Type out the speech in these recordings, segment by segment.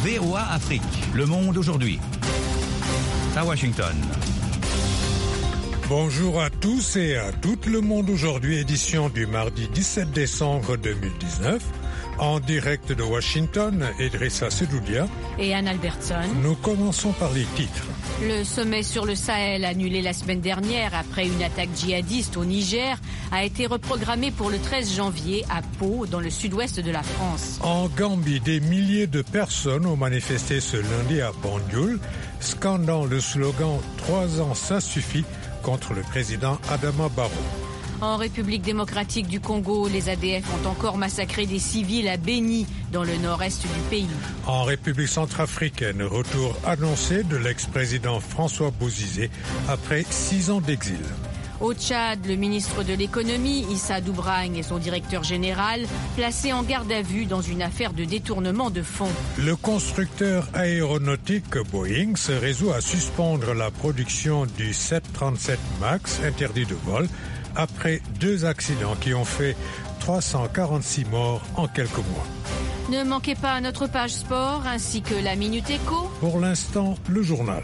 VOA Afrique. Le monde aujourd'hui. À Washington. Bonjour à tous et à toutes. Le monde aujourd'hui, édition du mardi 17 décembre 2019. En direct de Washington, Idrissa Sedoudia et Anne Albertson. Nous commençons par les titres. Le sommet sur le Sahel, annulé la semaine dernière après une attaque djihadiste au Niger, a été reprogrammé pour le 13 janvier à Pau, dans le sud-ouest de la France. En Gambie, des milliers de personnes ont manifesté ce lundi à Banjul, scandant le slogan « 3 ans, ça suffit » contre le président Adama Barrow. En République démocratique du Congo, les ADF ont encore massacré des civils à Béni, dans le nord-est du pays. En République centrafricaine, retour annoncé de l'ex-président François Bozizé après 6 ans d'exil. Au Tchad, le ministre de l'économie, Issa Doubragne, et son directeur général, placés en garde à vue dans une affaire de détournement de fonds. Le constructeur aéronautique Boeing se résout à suspendre la production du 737 MAX interdit de vol après 2 accidents qui ont fait 346 morts en quelques mois. Ne manquez pas notre page sport ainsi que la Minute Éco. Pour l'instant, le journal.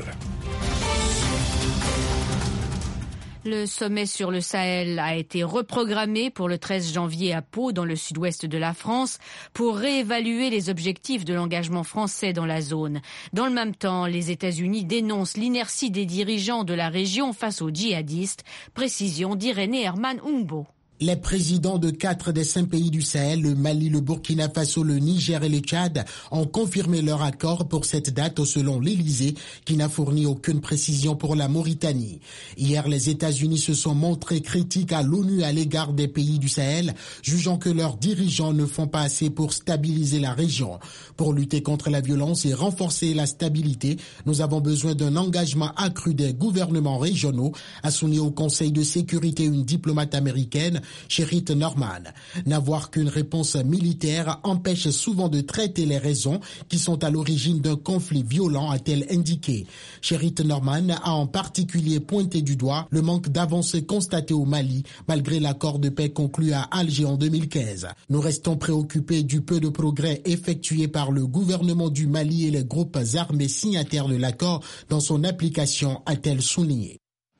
Le sommet sur le Sahel a été reprogrammé pour le 13 janvier à Pau, dans le sud-ouest de la France, pour réévaluer les objectifs de l'engagement français dans la zone. Dans le même temps, les États-Unis dénoncent l'inertie des dirigeants de la région face aux djihadistes. Précision d'Irénée Herman-Humbo. Les présidents de 4 des 5 pays du Sahel, le Mali, le Burkina Faso, le Niger et le Tchad, ont confirmé leur accord pour cette date selon l'Élysée, qui n'a fourni aucune précision pour la Mauritanie. Hier, les États-Unis se sont montrés critiques à l'ONU à l'égard des pays du Sahel, jugeant que leurs dirigeants ne font pas assez pour stabiliser la région. Pour lutter contre la violence et renforcer la stabilité, nous avons besoin d'un engagement accru des gouvernements régionaux, a souligné au Conseil de sécurité une diplomate américaine, Sherrit Norman. N'avoir qu'une réponse militaire empêche souvent de traiter les raisons qui sont à l'origine d'un conflit violent, a-t-elle indiqué. Sherrit Norman a en particulier pointé du doigt le manque d'avancées constatées au Mali, malgré l'accord de paix conclu à Alger en 2015. Nous restons préoccupés du peu de progrès effectués par le gouvernement du Mali et les groupes armés signataires de l'accord dans son application, a-t-elle souligné.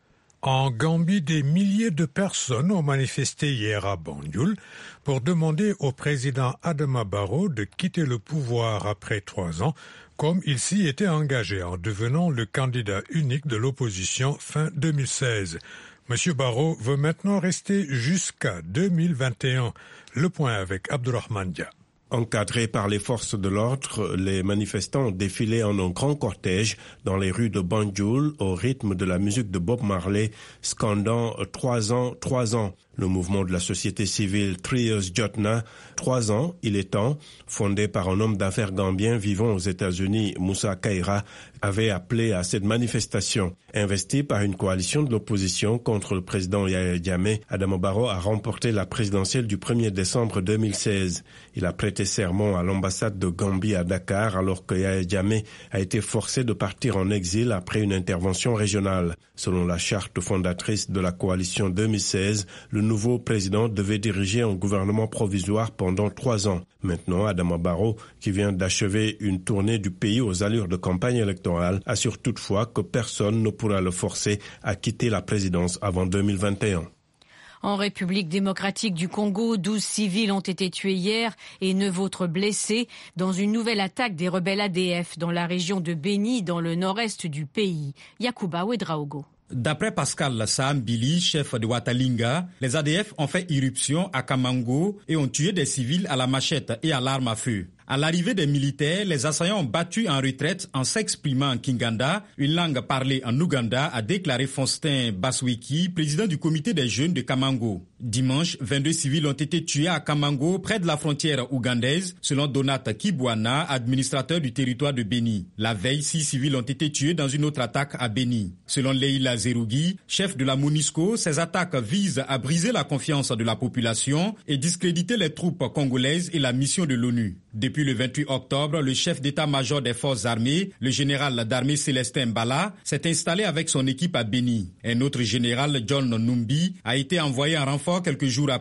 En Gambie, des milliers de personnes ont manifesté hier à Banjul pour demander au président Adama Barrow de quitter le pouvoir après 3 ans, comme il s'y était engagé en devenant le candidat unique de l'opposition fin 2016. Monsieur Barrow veut maintenant rester jusqu'à 2021. Le point avec Abdurrahman Dia. Encadrés par les forces de l'ordre, les manifestants ont défilé en un grand cortège dans les rues de Banjul au rythme de la musique de Bob Marley, scandant « 3 ans, 3 ans ». Le mouvement de la société civile 3 Years Jotna, 3 ans, il est temps, fondé par un homme d'affaires gambien vivant aux États-Unis, Moussa Kaira, avait appelé à cette manifestation. Investi par une coalition de l'opposition contre le président Yahya Jammeh, Adama Barrow a remporté la présidentielle du 1er décembre 2016. Il a prêté serment à l'ambassade de Gambie à Dakar alors que Yahya Jammeh a été forcé de partir en exil après une intervention régionale. Selon la charte fondatrice de la coalition 2016, le nouveau président devait diriger un gouvernement provisoire pendant 3 ans. Maintenant, Adama Barrow, qui vient d'achever une tournée du pays aux allures de campagne électorale, assure toutefois que personne ne pourra le forcer à quitter la présidence avant 2021. En République démocratique du Congo, 12 civils ont été tués hier et 9 autres blessés dans une nouvelle attaque des rebelles ADF dans la région de Béni, dans le nord-est du pays. Yacouba Ouedraogo. D'après Pascal Sahambili, chef de Watalinga, les ADF ont fait irruption à Kamango et ont tué des civils à la machette et à l'arme à feu. À l'arrivée des militaires, les assaillants ont battu en retraite en s'exprimant en Kinganda, une langue parlée en Ouganda, a déclaré Faustin Basweki, président du comité des jeunes de Kamango. Dimanche, 22 civils ont été tués à Kamango, près de la frontière ougandaise, selon Donat Kibwana, administrateur du territoire de Béni. La veille, 6 civils ont été tués dans une autre attaque à Béni. Selon Leila Zerougui, chef de la MONUSCO, ces attaques visent à briser la confiance de la population et discréditer les troupes congolaises et la mission de l'ONU. Depuis le 28 octobre, le chef d'état-major des forces armées, le général d'armée Célestin Mbala, s'est installé avec son équipe à Béni. Un autre général, John Numbi, a été envoyé en renfort quelques jours après.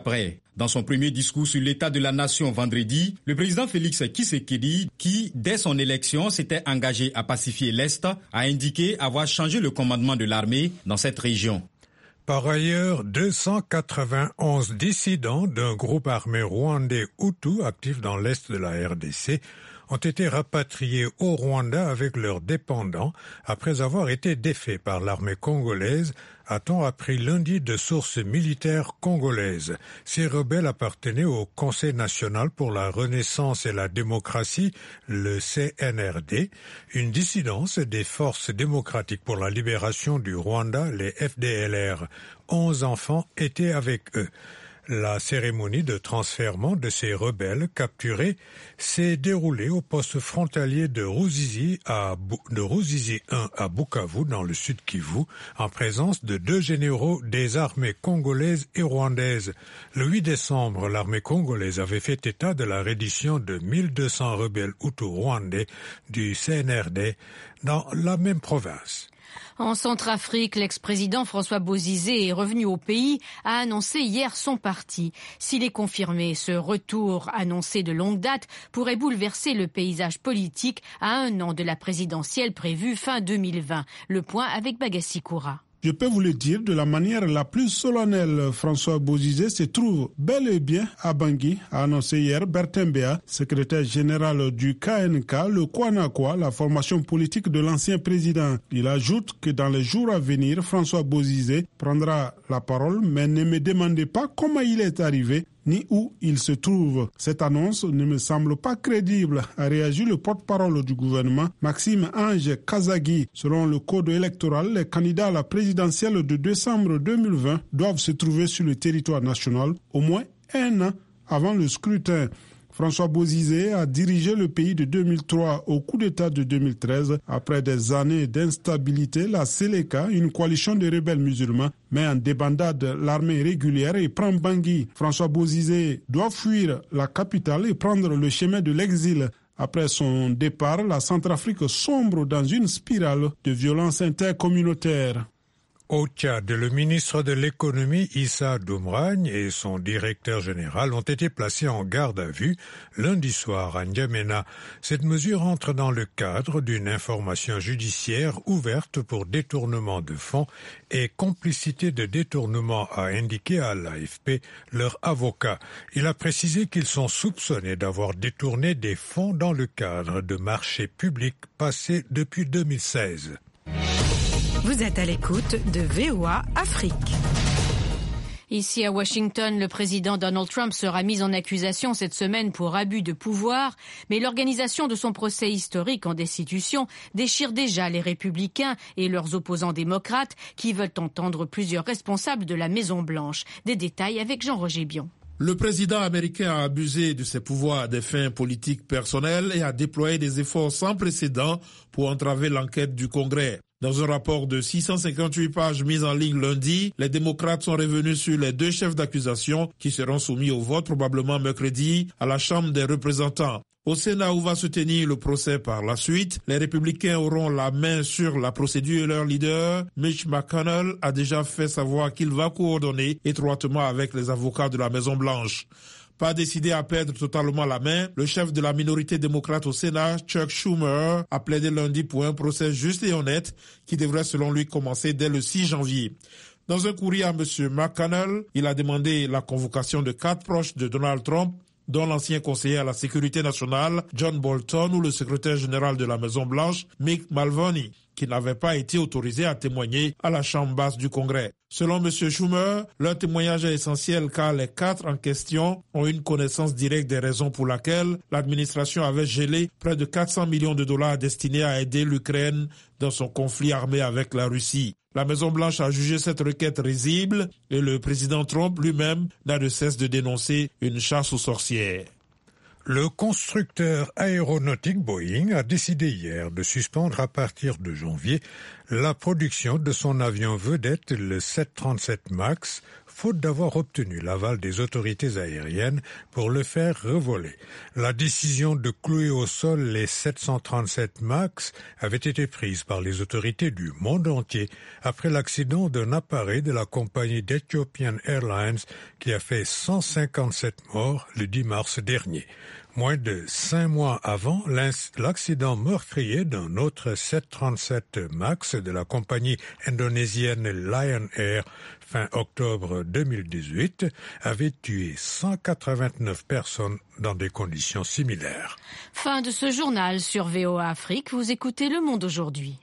Dans son premier discours sur l'état de la nation vendredi, le président Félix Tshisekedi, qui, dès son élection, s'était engagé à pacifier l'Est, a indiqué avoir changé le commandement de l'armée dans cette région. Par ailleurs, 291 dissidents d'un groupe armé rwandais Hutu actif dans l'est de la RDC ont été rapatriés au Rwanda avec leurs dépendants après avoir été défaits par l'armée congolaise, a-t-on appris lundi de sources militaires congolaises. Ces rebelles appartenaient au Conseil national pour la renaissance et la démocratie, le CNRD, une dissidence des forces démocratiques pour la libération du Rwanda, les FDLR. 11 enfants étaient avec eux. La cérémonie de transfèrement de ces rebelles capturés s'est déroulée au poste frontalier de Ruzizi 1 à Bukavu, dans le sud Kivu, en présence de 2 généraux des armées congolaises et rwandaises. Le 8 décembre, l'armée congolaise avait fait état de la reddition de 1200 rebelles hutus rwandais du CNRD dans la même province. En Centrafrique, l'ex-président François Bozizé est revenu au pays, a annoncé hier son parti. S'il est confirmé, ce retour annoncé de longue date pourrait bouleverser le paysage politique à 1 an de la présidentielle prévue fin 2020. Le point avec Bagassi Koura. Je peux vous le dire de la manière la plus solennelle, François Bozizé se trouve bel et bien à Bangui, a annoncé hier Bertin Béa, secrétaire général du KNK, le Kwanakwa, la formation politique de l'ancien président. Il ajoute que dans les jours à venir, François Bozizé prendra la parole, mais ne me demandez pas comment il est arrivé ni où il se trouve. Cette annonce ne me semble pas crédible, a réagi le porte-parole du gouvernement, Maxime Ange Kazagui. Selon le code électoral, les candidats à la présidentielle de décembre 2020 doivent se trouver sur le territoire national au moins 1 an avant le scrutin. François Bozizé a dirigé le pays de 2003 au coup d'État de 2013. Après des années d'instabilité, la Seleka, une coalition de rebelles musulmans, met en débandade l'armée régulière et prend Bangui. François Bozizé doit fuir la capitale et prendre le chemin de l'exil. Après son départ, la Centrafrique sombre dans une spirale de violence intercommunautaire. Au Tchad, le ministre de l'économie Issa Doumragne et son directeur général ont été placés en garde à vue lundi soir à N'Djamena. Cette mesure entre dans le cadre d'une information judiciaire ouverte pour détournement de fonds et complicité de détournement, a indiqué à l'AFP leur avocat. Il a précisé qu'ils sont soupçonnés d'avoir détourné des fonds dans le cadre de marchés publics passés depuis 2016. Vous êtes à l'écoute de VOA Afrique. Ici à Washington, le président Donald Trump sera mis en accusation cette semaine pour abus de pouvoir, mais l'organisation de son procès historique en destitution déchire déjà les républicains et leurs opposants démocrates qui veulent entendre plusieurs responsables de la Maison-Blanche. Des détails avec Jean-Roger Bion. Le président américain a abusé de ses pouvoirs à des fins politiques personnelles et a déployé des efforts sans précédent pour entraver l'enquête du Congrès. Dans un rapport de 658 pages mis en ligne lundi, les démocrates sont revenus sur les 2 chefs d'accusation qui seront soumis au vote probablement mercredi à la Chambre des représentants. Au Sénat où va se tenir le procès par la suite, les républicains auront la main sur la procédure et leur leader, Mitch McConnell, a déjà fait savoir qu'il va coordonner étroitement avec les avocats de la Maison-Blanche. Pas décidé à perdre totalement la main, le chef de la minorité démocrate au Sénat, Chuck Schumer, a plaidé lundi pour un procès juste et honnête qui devrait selon lui commencer dès le 6 janvier. Dans un courrier à M. McConnell, il a demandé la convocation de 4 proches de Donald Trump, dont l'ancien conseiller à la sécurité nationale, John Bolton, ou le secrétaire général de la Maison-Blanche, Mick Mulvaney, qui n'avaient pas été autorisés à témoigner à la Chambre basse du Congrès. Selon M. Schumer, leur témoignage est essentiel car les 4 en question ont une connaissance directe des raisons pour lesquelles l'administration avait gelé près de 400 millions de dollars destinés à aider l'Ukraine dans son conflit armé avec la Russie. La Maison-Blanche a jugé cette requête risible et le président Trump lui-même n'a de cesse de dénoncer une chasse aux sorcières. Le constructeur aéronautique Boeing a décidé hier de suspendre à partir de janvier la production de son avion vedette, le 737 MAX, faute d'avoir obtenu l'aval des autorités aériennes pour le faire revoler. La décision de clouer au sol les 737 MAX avait été prise par les autorités du monde entier après l'accident d'un appareil de la compagnie d'Ethiopian Airlines qui a fait 157 morts le 10 mars dernier. Moins de 5 mois avant l'accident meurtrier d'un autre 737 MAX de la compagnie indonésienne Lion Air fin octobre 2018 avait tué 189 personnes dans des conditions similaires. Fin de ce journal sur VOA Afrique. Vous écoutez Le Monde aujourd'hui.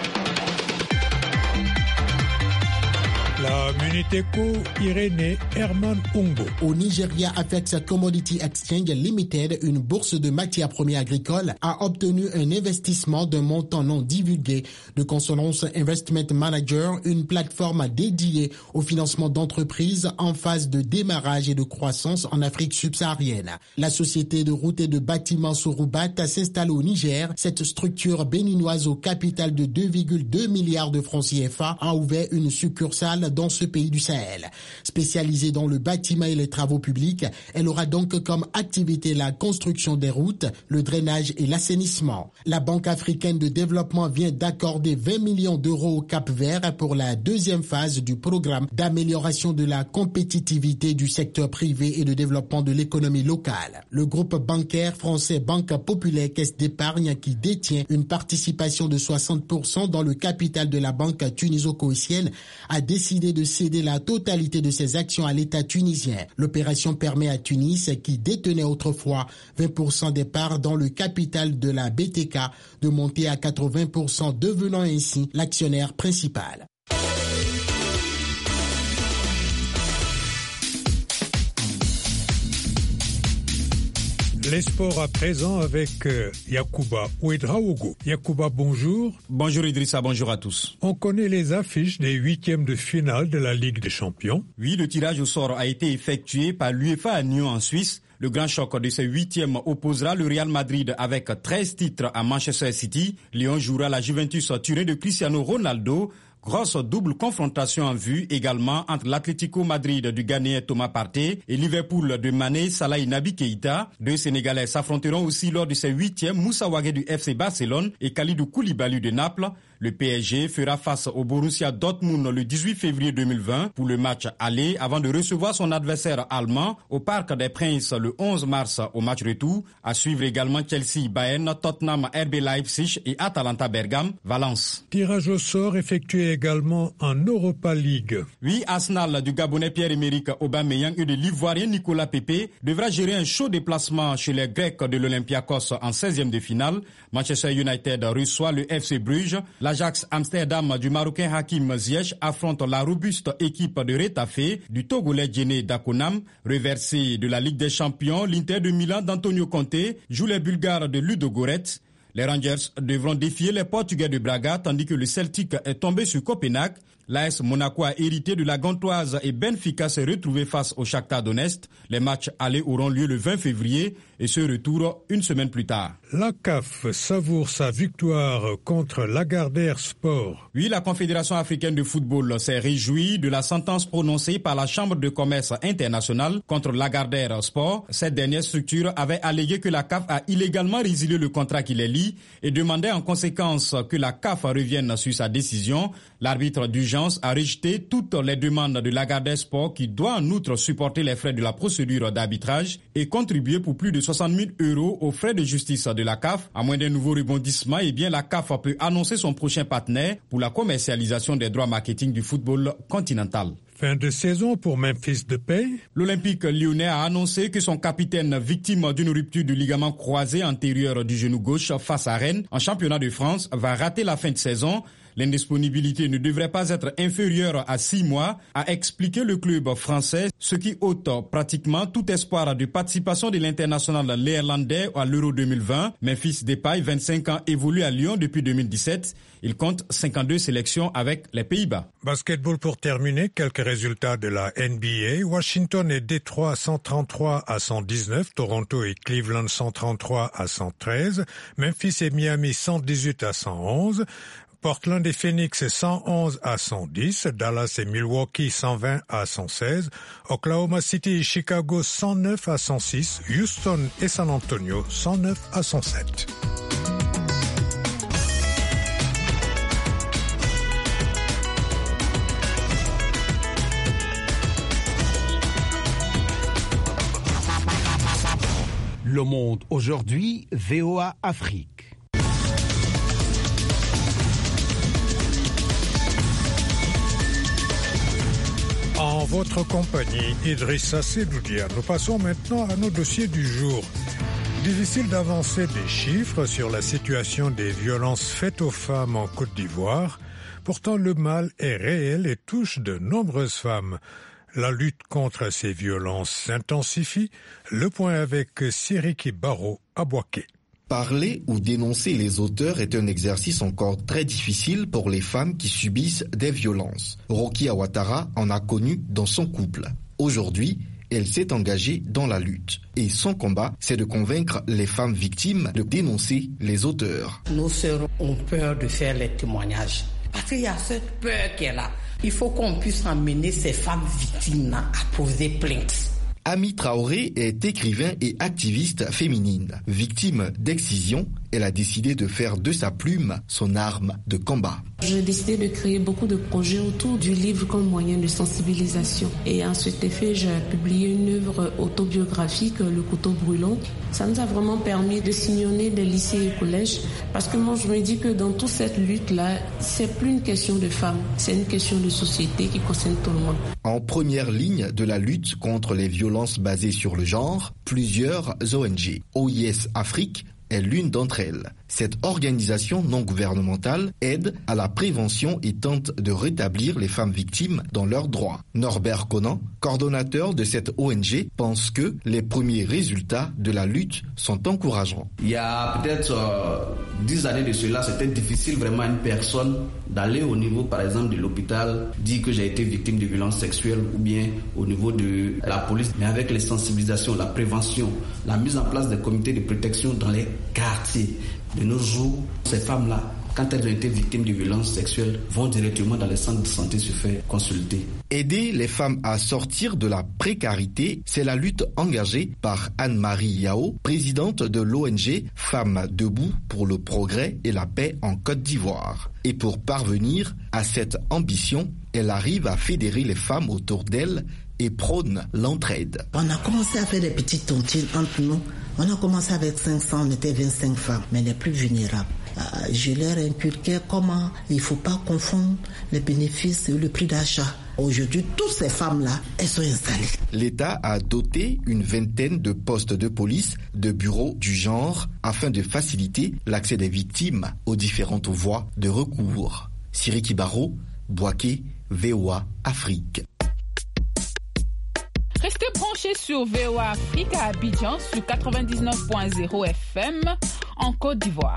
La Muniteco Irénée Herman Ungo. Au Nigeria, Afex Commodity Exchange Limited, une bourse de matières premières agricoles, a obtenu un investissement d'un montant non divulgué de Consonance Investment Manager, une plateforme dédiée au financement d'entreprises en phase de démarrage et de croissance en Afrique subsaharienne. La société de routes et de bâtiments Soroubat s'installe au Niger. Cette structure béninoise au capital de 2,2 milliards de francs CFA a ouvert une succursale dans ce pays du Sahel. Spécialisée dans le bâtiment et les travaux publics, elle aura donc comme activité la construction des routes, le drainage et l'assainissement. La Banque africaine de développement vient d'accorder 20 millions d'euros au Cap-Vert pour la deuxième phase du programme d'amélioration de la compétitivité du secteur privé et de développement de l'économie locale. Le groupe bancaire français Banque Populaire Caisse d'épargne, qui détient une participation de 60% dans le capital de la banque tuniso-coétienne, a décidé de céder la totalité de ses actions à l'État tunisien. L'opération permet à Tunis, qui détenait autrefois 20% des parts dans le capital de la BTK, de monter à 80%, devenant ainsi l'actionnaire principal. Les sports à présent avec Yacouba Ouedraogo. Yacouba, bonjour. Bonjour Idrissa, bonjour à tous. On connaît les affiches des huitièmes de finale de la Ligue des Champions. Oui, le tirage au sort a été effectué par l'UEFA à Nyon en Suisse. Le grand choc de ces huitièmes opposera le Real Madrid avec 13 titres à Manchester City. Lyon jouera la Juventus Turin de Cristiano Ronaldo. Grosse double confrontation en vue également entre l'Atlético Madrid du Ghanéen Thomas Partey et Liverpool de Mané Salah et Naby Keïta. Deux Sénégalais s'affronteront aussi lors de ces huitièmes, Moussa Wagué du FC Barcelone et Kalidou Koulibaly de Naples. Le PSG fera face au Borussia Dortmund le 18 février 2020 pour le match aller avant de recevoir son adversaire allemand au Parc des Princes le 11 mars au match retour. À suivre également Chelsea, Bayern, Tottenham, RB Leipzig et Atalanta Bergame, Valence. Tirage au sort effectué également en Europa League. Oui, Arsenal du Gabonais Pierre-Emerick Aubameyang et de l'Ivoirien Nicolas Pepe devra gérer un chaud déplacement chez les Grecs de l'Olympiakos en 16e de finale. Manchester United reçoit le FC Bruges. L'Ajax Amsterdam du Marocain Hakim Ziyech affronte la robuste équipe de Retafe du Togolais Djené Dakonam. Reversé de la Ligue des Champions, l'Inter de Milan d'Antonio Conte joue les Bulgares de Ludogorets. Les Rangers devront défier les Portugais de Braga tandis que le Celtic est tombé sur Copenhague. L'AS Monaco a hérité de la Gantoise et Benfica s'est retrouvé face au Shakhtar Donetsk. Les matchs allés auront lieu le 20 février et ce retour une semaine plus tard. La CAF savoure sa victoire contre Lagardère Sport. Oui, la Confédération africaine de football s'est réjouie de la sentence prononcée par la Chambre de commerce internationale contre Lagardère Sport. Cette dernière structure avait allégué que la CAF a illégalement résilié le contrat qui les lie et demandait en conséquence que la CAF revienne sur sa décision. L'arbitre d'urgence a rejeté toutes les demandes de Lagardère Sport qui doit en outre supporter les frais de la procédure d'arbitrage et contribuer pour plus de 60 000 € aux frais de justice de la CAF. À moins d'un nouveau rebondissement, la CAF peut annoncer son prochain partenaire pour la commercialisation des droits marketing du football continental. Fin de saison pour Memphis Depay. L'Olympique lyonnais a annoncé que son capitaine, victime d'une rupture du ligament croisé antérieur du genou gauche face à Rennes en championnat de France, va rater la fin de saison. L'indisponibilité ne devrait pas être inférieure à 6 mois, a expliqué le club français, ce qui ôte pratiquement tout espoir de participation de l'international néerlandais à l'Euro 2020. Memphis Depay, 25 ans, évolue à Lyon depuis 2017. Il compte 52 sélections avec les Pays-Bas. Basketball pour terminer, quelques résultats de la NBA. Washington et Détroit 133 à 119, Toronto et Cleveland 133 à 113, Memphis et Miami 118 à 111. Portland et Phoenix 111 à 110, Dallas et Milwaukee 120 à 116, Oklahoma City et Chicago 109 à 106, Houston et San Antonio 109 à 107. Le Monde aujourd'hui, VOA Afrique. En votre compagnie, Idrissa Sedoudia. Nous passons maintenant à nos dossiers du jour. Difficile d'avancer des chiffres sur la situation des violences faites aux femmes en Côte d'Ivoire. Pourtant, le mal est réel et touche de nombreuses femmes. La lutte contre ces violences s'intensifie. Le point avec Siriki Baro à Bouaké. Parler ou dénoncer les auteurs est un exercice encore très difficile pour les femmes qui subissent des violences. Rokia Ouattara en a connu dans son couple. Aujourd'hui, elle s'est engagée dans la lutte. Et son combat, c'est de convaincre les femmes victimes de dénoncer les auteurs. Nos sœurs ont peur de faire les témoignages. Parce qu'il y a cette peur qui est là. Il faut qu'on puisse amener ces femmes victimes à poser plainte. Ami Traoré est écrivain et activiste féminine. Victime d'excision, elle a décidé de faire de sa plume son arme de combat. J'ai décidé de créer beaucoup de projets autour du livre comme moyen de sensibilisation. Et en cet effet, j'ai publié une œuvre autobiographique, Le couteau brûlant. Ça nous a vraiment permis de sillonner des lycées et collèges. Parce que moi, je me dis que dans toute cette lutte-là, c'est plus une question de femmes, c'est une question de société qui concerne tout le monde. En première ligne de la lutte contre les violences basées sur le genre, plusieurs ONG. OIS Afrique est l'une d'entre elles. Cette organisation non gouvernementale aide à la prévention et tente de rétablir les femmes victimes dans leurs droits. Norbert Conan, coordonnateur de cette ONG, pense que les premiers résultats de la lutte sont encourageants. Il y a peut-être 10 années de cela, c'était difficile vraiment à une personne d'aller au niveau, par exemple, de l'hôpital, dire que j'ai été victime de violences sexuelles ou bien au niveau de la police. Mais avec les sensibilisations, la prévention, la mise en place des comités de protection dans les quartiers, de nos jours, ces femmes-là, quand elles ont été victimes de violences sexuelles, vont directement dans les centres de santé se faire consulter. Aider les femmes à sortir de la précarité, c'est la lutte engagée par Anne-Marie Yao, présidente de l'ONG Femmes debout pour le progrès et la paix en Côte d'Ivoire. Et pour parvenir à cette ambition, elle arrive à fédérer les femmes autour d'elle et prône l'entraide. On a commencé à faire des petites tontines entre nous. On a commencé avec 500, on était 25 femmes, mais les plus vulnérables. Je leur inculquais comment il ne faut pas confondre les bénéfices et le prix d'achat. Aujourd'hui, toutes ces femmes-là, elles sont installées. L'État a doté une vingtaine de postes de police, de bureaux du genre, afin de faciliter l'accès des victimes aux différentes voies de recours. Siriki Baro, Bouaké, VOA Afrique. Restez branchés sur VOA Afrique à Abidjan sur 99.0 FM en Côte d'Ivoire.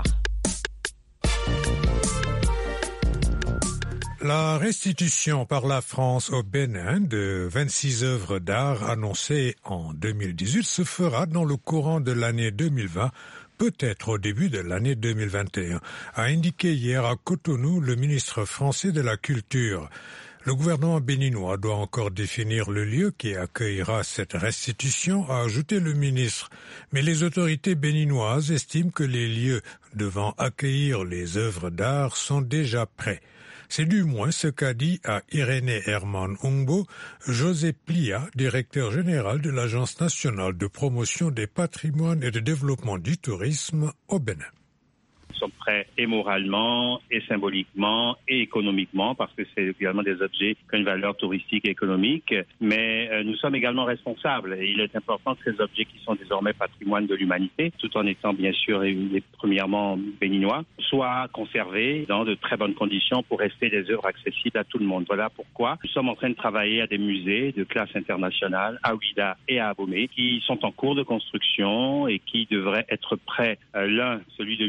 La restitution par la France au Bénin de 26 œuvres d'art annoncées en 2018 se fera dans le courant de l'année 2020, peut-être au début de l'année 2021, a indiqué hier à Cotonou le ministre français de la Culture. Le gouvernement béninois doit encore définir le lieu qui accueillera cette restitution, a ajouté le ministre. Mais les autorités béninoises estiment que les lieux devant accueillir les œuvres d'art sont déjà prêts. C'est du moins ce qu'a dit à Irénée Herman Ungbo José Plia, directeur général de l'Agence nationale de promotion des patrimoines et de développement du tourisme au Bénin. Nous sommes prêts et moralement, et symboliquement, et économiquement, parce que c'est également des objets qui ont une valeur touristique et économique, mais nous sommes également responsables. Et il est important que ces objets qui sont désormais patrimoine de l'humanité, tout en étant bien sûr et premièrement béninois, soient conservés dans de très bonnes conditions pour rester des œuvres accessibles à tout le monde. Voilà pourquoi nous sommes en train de travailler à des musées de classe internationale, à Ouidah et à Abomey, qui sont en cours de construction et qui devraient être prêts. L'un, celui de Ouidah,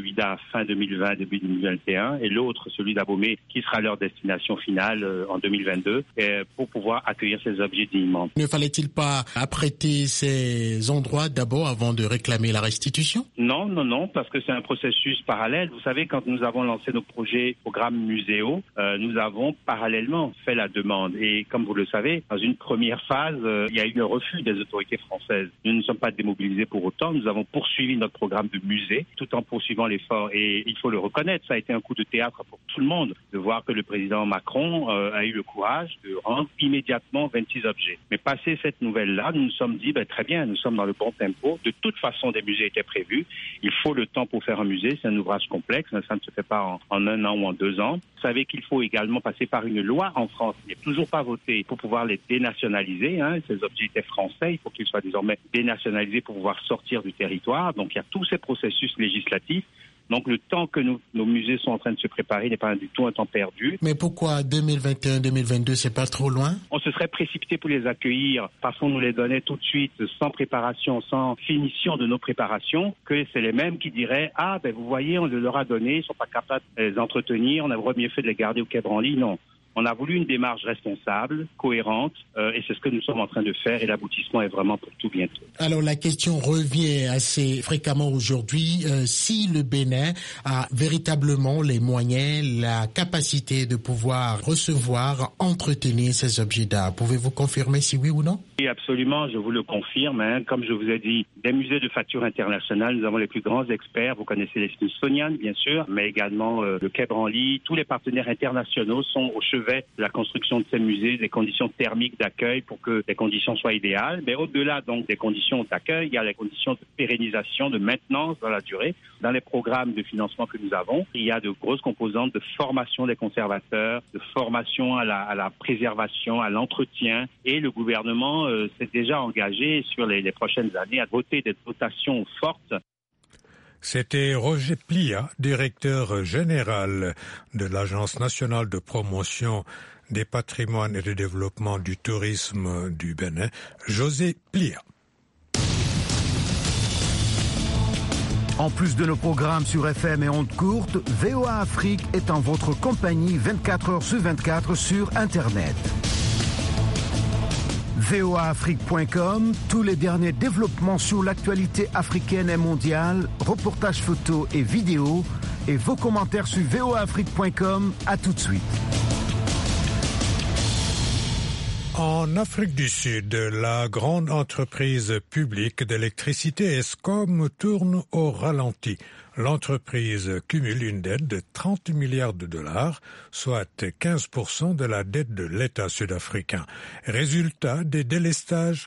fin 2020, début 2021, et l'autre, celui d'Abomey, qui sera leur destination finale en 2022, pour pouvoir accueillir ces objets dignement. Ne fallait-il pas apprêter ces endroits d'abord avant de réclamer la restitution? Non, parce que c'est un processus parallèle. Vous savez, quand nous avons lancé nos programmes muséaux, nous avons parallèlement fait la demande. Et comme vous le savez, dans une première phase, il y a eu le refus des autorités françaises. Nous ne sommes pas démobilisés pour autant. Nous avons poursuivi notre programme de musée tout en poursuivant l'effort. Et il faut le reconnaître, ça a été un coup de théâtre pour tout le monde de voir que le président Macron a eu le courage de rendre immédiatement 26 objets. Mais passé cette nouvelle-là, nous nous sommes dit, très bien, nous sommes dans le bon tempo. De toute façon, des musées étaient prévus. Il faut le temps pour faire un musée. C'est un ouvrage complexe. Ça ne se fait pas en 1 an ou en 2 ans. Vous savez qu'il faut également passer par une loi en France qui n'est toujours pas votée pour pouvoir les dénationaliser. Ces objets étaient français. Il faut qu'ils soient désormais dénationalisés pour pouvoir sortir du territoire. Donc il y a tous ces processus législatifs. Donc le temps que nos musées sont en train de se préparer n'est pas du tout un temps perdu. Mais pourquoi 2021-2022, c'est pas trop loin? On se serait précipité pour les accueillir parce qu'on nous les donnait tout de suite sans préparation, sans finition de nos préparations, que c'est les mêmes qui diraient « vous voyez, on les leur a donné, ils sont pas capables de les entretenir, on aurait mieux fait de les garder au Quai Branly. » Non. On a voulu une démarche responsable, cohérente, et c'est ce que nous sommes en train de faire, et l'aboutissement est vraiment pour tout bientôt. Alors la question revient assez fréquemment aujourd'hui, si le Bénin a véritablement les moyens, la capacité de pouvoir recevoir, entretenir ces objets d'art. Pouvez-vous confirmer si oui ou non? Oui, absolument, je vous le confirme. Comme je vous ai dit, des musées de facture internationale, nous avons les plus grands experts. Vous connaissez les Smithsonian, bien sûr, mais également le Quai Branly. Tous les partenaires internationaux sont au chevet de la construction de ces musées, des conditions thermiques d'accueil pour que les conditions soient idéales. Mais au-delà donc des conditions d'accueil, il y a les conditions de pérennisation, de maintenance dans la durée. Dans les programmes de financement que nous avons, il y a de grosses composantes de formation des conservateurs, de formation à la préservation, à l'entretien. Et le gouvernement s'est déjà engagé sur les prochaines années à voter des dotations fortes. C'était Roger Plia, directeur général de l'Agence nationale de promotion des patrimoines et de développement du tourisme du Bénin, José Plia. En plus de nos programmes sur FM et ondes courtes, VOA Afrique est en votre compagnie 24 heures sur 24 sur Internet. voaafrique.com, tous les derniers développements sur l'actualité africaine et mondiale, reportages photos et vidéos, et vos commentaires sur voaafrique.com. À tout de suite. En Afrique du Sud, la grande entreprise publique d'électricité Eskom tourne au ralenti. L'entreprise cumule une dette de 30 milliards de dollars, soit 15% de la dette de l'État sud-africain. Résultat des délestages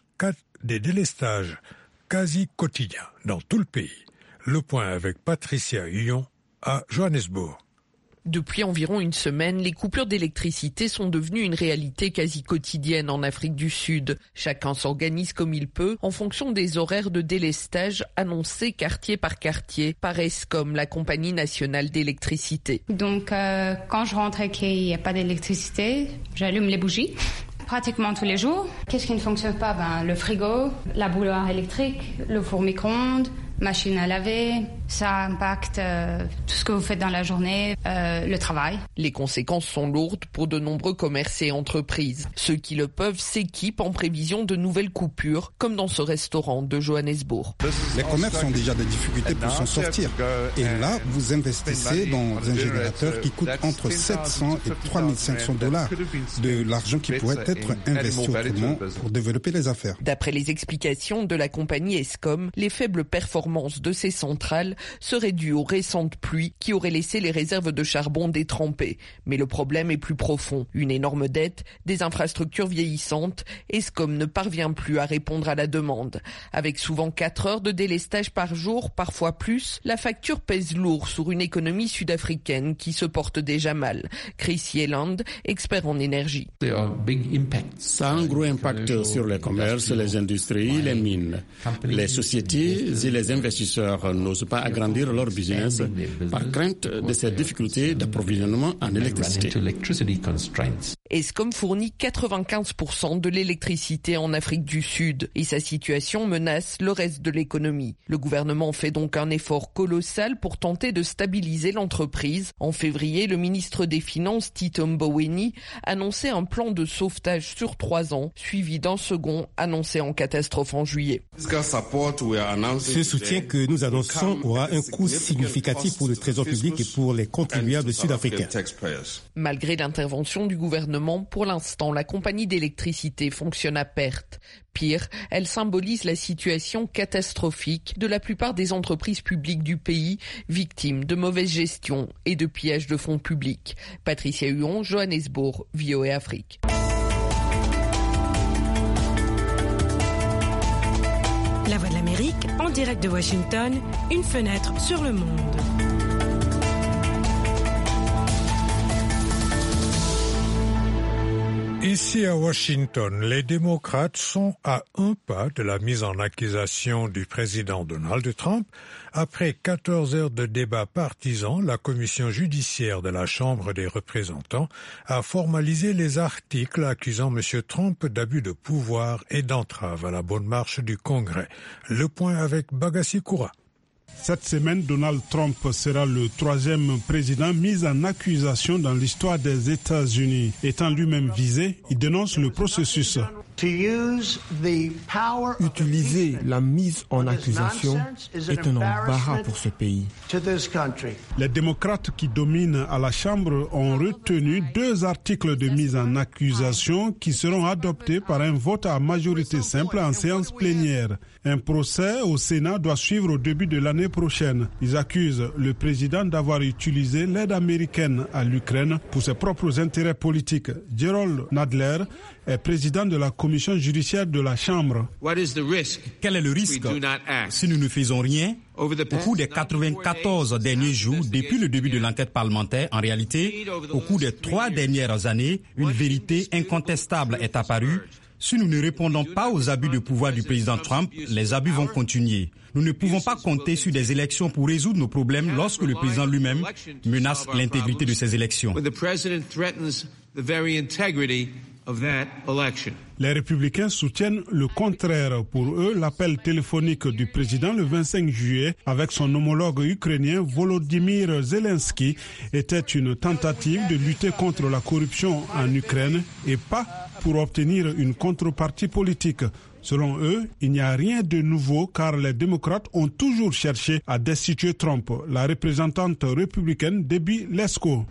quasi quotidiens dans tout le pays. Le point avec Patricia Huyon à Johannesburg. Depuis environ une semaine, les coupures d'électricité sont devenues une réalité quasi quotidienne en Afrique du Sud. Chacun s'organise comme il peut en fonction des horaires de délestage annoncés quartier par quartier par Eskom, la compagnie nationale d'électricité. Donc quand je rentre et qu'il n'y a pas d'électricité, j'allume les bougies. Pratiquement tous les jours. Qu'est-ce qui ne fonctionne pas? Le frigo, la bouilloire électrique, le four micro-ondes, machine à laver. Ça impacte tout ce que vous faites dans la journée, le travail. Les conséquences sont lourdes pour de nombreux commerces et entreprises. Ceux qui le peuvent s'équipent en prévision de nouvelles coupures, comme dans ce restaurant de Johannesburg. Les commerces ont déjà des difficultés pour s'en sortir. Et là, vous investissez dans un générateur qui coûte entre 700 et 3500 dollars. De l'argent qui pourrait être investi autrement pour développer les affaires. D'après les explications de la compagnie Eskom, les faibles performances de ces centrales seraient dues aux récentes pluies qui auraient laissé les réserves de charbon détrempées. Mais le problème est plus profond. Une énorme dette, des infrastructures vieillissantes, Eskom ne parvient plus à répondre à la demande. Avec souvent 4 heures de délestage par jour, parfois plus, la facture pèse lourd sur une économie sud-africaine qui se porte déjà mal. Chris Yelland, expert en énergie. Ça a un gros impact sur les commerces, les industries, les mines. Les sociétés et les investisseurs n'osent pas agrandir leur business par crainte de ces difficultés d'approvisionnement en électricité. Eskom fournit 95% de l'électricité en Afrique du Sud et sa situation menace le reste de l'économie. Le gouvernement fait donc un effort colossal pour tenter de stabiliser l'entreprise. En février, le ministre des Finances, Tito Mboweni, annonçait un plan de sauvetage sur 3 ans, suivi d'un second annoncé en catastrophe en juillet. Ce soutien que nous annonçons aura un coût significatif pour le trésor public et pour les contribuables sud-africains. Malgré l'intervention du gouvernement, pour l'instant, la compagnie d'électricité fonctionne à perte. Pire, elle symbolise la situation catastrophique de la plupart des entreprises publiques du pays, victimes de mauvaise gestion et de pillage de fonds publics. Patricia Huon, Johannesburg, VOA Afrique. La Voix de l'Amérique, en direct de Washington, une fenêtre sur le monde. Ici à Washington, les démocrates sont à un pas de la mise en accusation du président Donald Trump. Après 14 heures de débats partisans, la commission judiciaire de la Chambre des représentants a formalisé les articles accusant M. Trump d'abus de pouvoir et d'entrave à la bonne marche du Congrès. Le point avec Bagassi Koura. Cette semaine, Donald Trump sera le 3e président mis en accusation dans l'histoire des États-Unis. Étant lui-même visé, il dénonce le processus. Utiliser la mise en accusation est un embarras pour ce pays. Les démocrates qui dominent à la Chambre ont retenu 2 articles de mise en accusation qui seront adoptés par un vote à majorité simple en séance plénière. Un procès au Sénat doit suivre au début de l'année prochaine. Ils accusent le président d'avoir utilisé l'aide américaine à l'Ukraine pour ses propres intérêts politiques. Gerald Nadler est président de la commission judiciaire de la Chambre. Quel est le risque si nous ne faisons rien? Au cours des 94 derniers jours, depuis le début de l'enquête parlementaire, en réalité, au cours des 3 dernières années, une vérité incontestable est apparue. Si nous ne répondons pas aux abus de pouvoir du président Trump, les abus vont continuer. Nous ne pouvons pas compter sur des élections pour résoudre nos problèmes lorsque le président lui-même menace l'intégrité de ces élections. Les républicains soutiennent le contraire. Pour eux, l'appel téléphonique du président le 25 juillet avec son homologue ukrainien Volodymyr Zelensky était une tentative de lutter contre la corruption en Ukraine et pas pour obtenir une contrepartie politique. Selon eux, il n'y a rien de nouveau car les démocrates ont toujours cherché à destituer Trump. La représentante républicaine Debbie Lesko.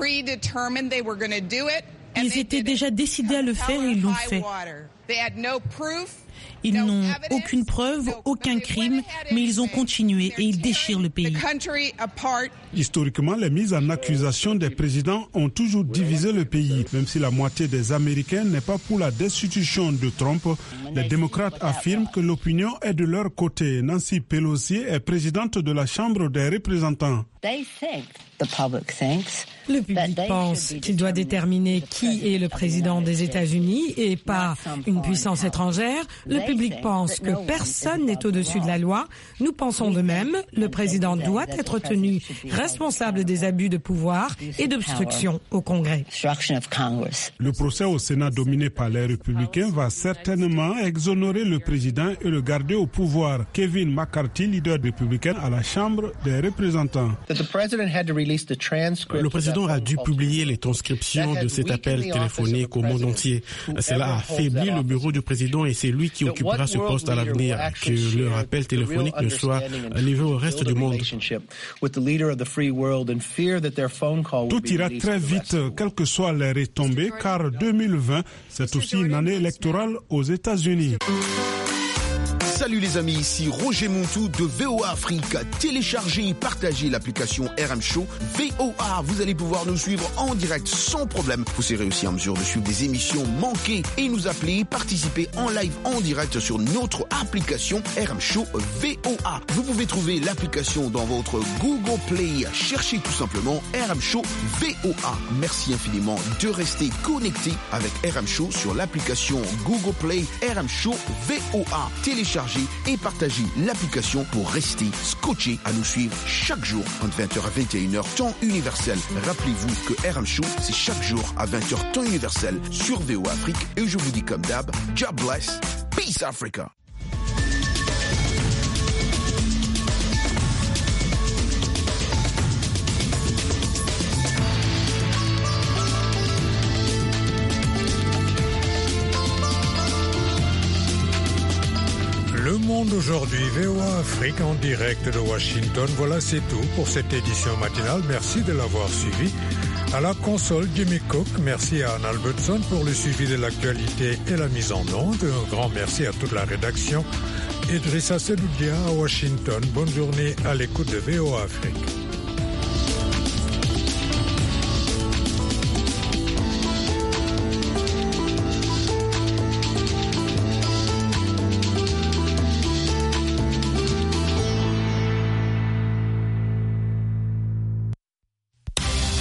Ils étaient déjà décidés à le faire et ils l'ont fait. Ils n'ont aucune preuve, aucun crime, mais ils ont continué et ils déchirent le pays. Historiquement, les mises en accusation des présidents ont toujours divisé le pays. Même si la moitié des Américains n'est pas pour la destitution de Trump, les démocrates affirment que l'opinion est de leur côté. Nancy Pelosi est présidente de la Chambre des représentants. Le public pense qu'il doit déterminer qui est le président des États-Unis et pas une puissance étrangère. Le public pense que personne n'est au-dessus de la loi. Nous pensons de même. Le président doit être tenu responsable des abus de pouvoir et d'obstruction au Congrès. Le procès au Sénat dominé par les républicains va certainement exonérer le président et le garder au pouvoir. Kevin McCarthy, leader républicain à la Chambre des représentants. Le président a dû publier les transcriptions de cet appel téléphonique au monde entier. Cela a affaibli le bureau du président et c'est lui qui occupera ce poste à l'avenir. Que leur appel téléphonique ne soit livré au reste du monde. Tout ira très vite, quelles que soient les retombées, car 2020, c'est aussi une année électorale aux États-Unis. Salut les amis, ici Roger Montou de VOA Afrique. Téléchargez et partagez l'application RM Show VOA. Vous allez pouvoir nous suivre en direct sans problème. Vous serez aussi en mesure de suivre des émissions manquées et nous appeler, participer en live en direct sur notre application RM Show VOA. Vous pouvez trouver l'application dans votre Google Play. Cherchez tout simplement RM Show VOA. Merci infiniment de rester connecté avec RM Show sur l'application Google Play RM Show VOA. Téléchargez téléchargez et partagez l'application pour rester scotché à nous suivre chaque jour entre 20h à 21h, temps universel. Rappelez-vous que RM Show, c'est chaque jour à 20h, temps universel sur VOA Afrique. Et je vous dis comme d'hab, God bless, peace Africa. Le Monde aujourd'hui, VOA Afrique en direct de Washington. Voilà, c'est tout pour cette édition matinale. Merci de l'avoir suivi. À la console, Jimmy Cook. Merci à Anne Albertson pour le suivi de l'actualité et la mise en onde. Un grand merci à toute la rédaction. Idrissa Sedoudia à Washington. Bonne journée à l'écoute de VOA Afrique.